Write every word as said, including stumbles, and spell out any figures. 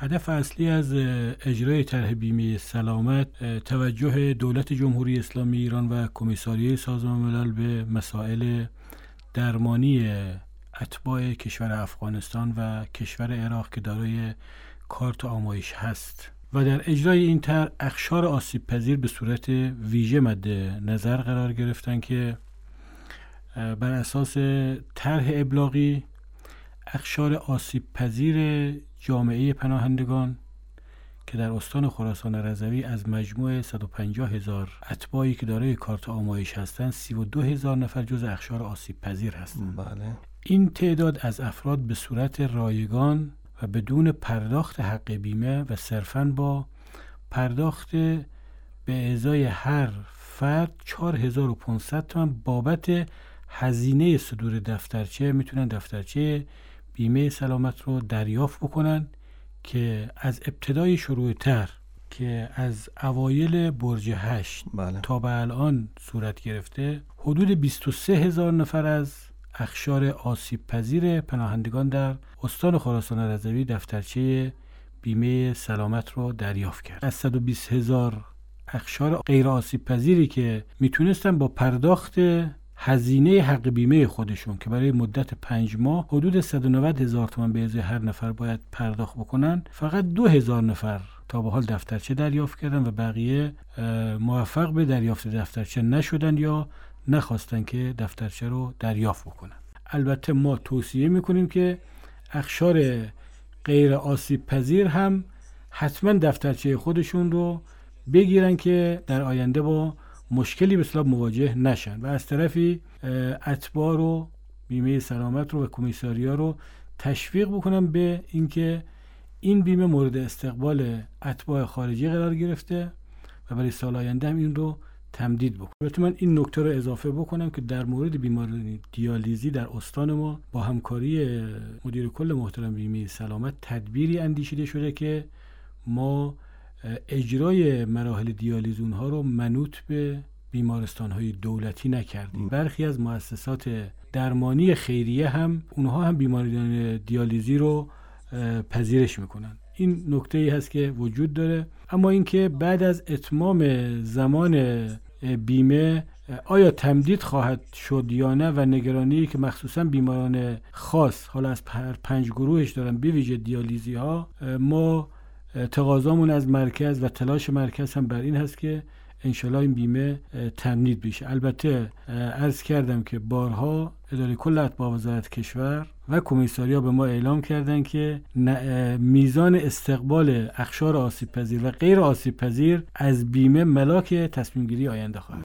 هدف اصلی از اجرای طرح بیمه سلامت توجه دولت جمهوری اسلامی ایران و کمیساریه سازمان ملل به مسائل درمانی اتباع کشور افغانستان و کشور عراق که دارای کارت آمایش هست و در اجرای این طرح اقشار آسیب پذیر به صورت ویژه مد نظر قرار گرفتن که بر اساس طرح ابلاغی اقشار آسیب پذیر جامعه پناهندگان که در استان خراسان رضوی از مجموع صد و پنجاه هزار اتباعی که دارای کارت آمایش هستند سی و دو هزار نفر جز اقشار آسیب پذیر هستند. بله. این تعداد از افراد به صورت رایگان و بدون پرداخت حق بیمه و صرفاً با پرداخت به ازای هر فرد چهار هزار و پانصد تومان بابت هزینه صدور دفترچه میتونن دفترچه بیمه سلامت رو دریافت بکنن که از ابتدای شروع طرح که از اوایل برج هشت بله. تا به الان صورت گرفته حدود بیست و سه هزار نفر از اقشار آسیب پذیر پناهندگان در استان خراسان رضوی دفترچه بیمه سلامت رو دریافت کرد. از صد و بیست هزار اقشار غیر آسیب پذیری که میتونستن با پرداخت هزینه حق بیمه خودشون که برای مدت پنج ماه حدود صد و نود هزار تومان به ازای هر نفر باید پرداخت بکنن، فقط دو هزار نفر تا به حال دفترچه دریافت کردن و بقیه موفق به دریافت دفترچه نشدن یا نخواستن که دفترچه رو دریافت بکنن. البته ما توصیه میکنیم که اقشار غیر آسیب پذیر هم حتما دفترچه خودشون رو بگیرن که در آینده با مشکلی به اصطلاح مواجه نشن و از طرفی اتباع رو بیمه سلامت رو و کمیساریا رو تشویق بکنن به اینکه این بیمه مورد استقبال اتباع خارجی قرار گرفته و برای سال آینده هم این رو تمدید بکنم. البته من این نکته رو اضافه بکنم که در مورد بیماری دیالیزی در استان ما با همکاری مدیر کل محترم بیمه سلامت تدبیری اندیشیده شده که ما اجرای مراحل دیالیز اونها رو منوط به بیمارستان‌های دولتی نکردیم. برخی از مؤسسات درمانی خیریه هم اونها هم بیماریان دیالیزی رو پذیرش میکنن. این نکته‌ای هست که وجود داره. اما اینکه بعد از اتمام زمان بیمه آیا تمدید خواهد شد یا نه و نگرانی که مخصوصا بیماران خاص حالا از پنج گروهش دارن به ویژه دیالیزی ها، ما تقاضامون از مرکز و تلاش مرکز هم بر این هست که انشالله این بیمه تمدید بشه. البته عرض کردم که بارها اداره کل اتباع وزارت کشور و کمیساریا به ما اعلام کردن که میزان استقبال اقشار آسیب پذیر و غیر آسیب پذیر از بیمه ملاک تصمیم گیری آینده خواهد.